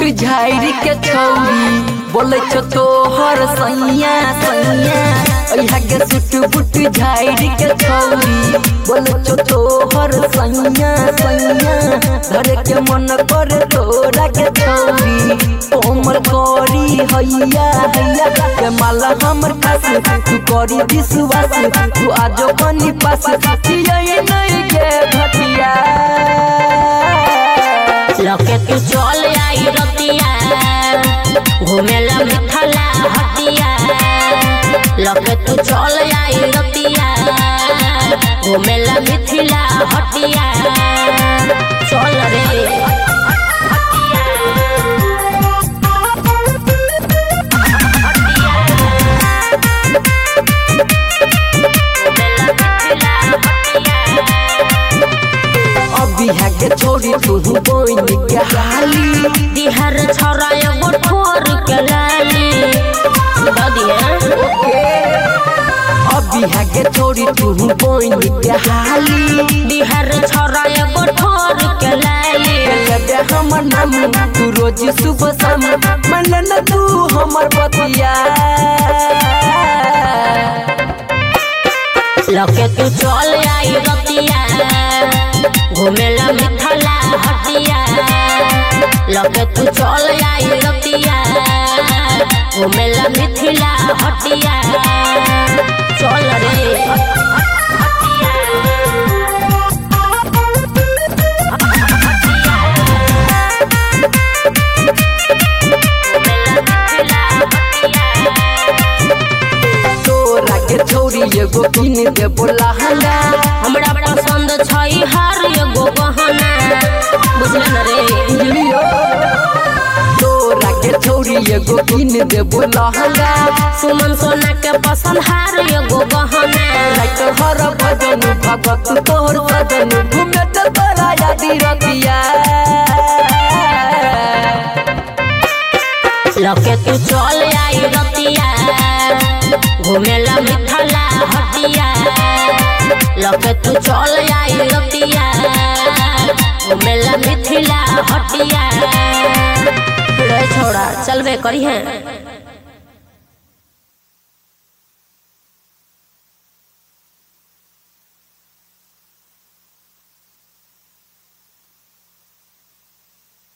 झाड़ी के छौरी बोले छो तोहर सैया सैया यहाँ के सुट झाड़ी के छौरी बोले छो तोहर सैया सैया धरे के मन कर तोरा के छौरी कोमल करी हैया हैया के माला हमर खास तू करी विश्वास तू आजो बनी पास ये नहीं के घटिया लके तू चल आई रतिया घूमेला मिठला हटिया लके तू चल आई रतिया घूमेला मिठला हटिया चल रे बिहा के छोड़ी तू बोइन के हाली दिहर छोरा एगो ठोर के लाली बिहा के छोड़ी तू बोइन के हाली दिहर छोरा एगो ठोर के लाली हमर नाम तू रोज सुबह शाम मन न तू हमर बतिया लके तू चल आई रतिया घूमेला मिठला हटिया लके तू चल आई रतिया घूमेला मिठला हटिया चल रे छोरी एगो किन दे बोला हला हमरा पसंद छई हर एगो गहना बुझल न रे तोरा के छोरी एगो किन दे बोला हला सुमन सोना के पसंद हर एगो गहना लाइट हर भजन भगत तोहर सजन घूमे त तोरा यादी रतिया लके तू चल आई रतिया घूमेला मिठला हटिया लके तू चल आई रतिया घूमेला मिठला हटिया छोड़ा चलबे करी है।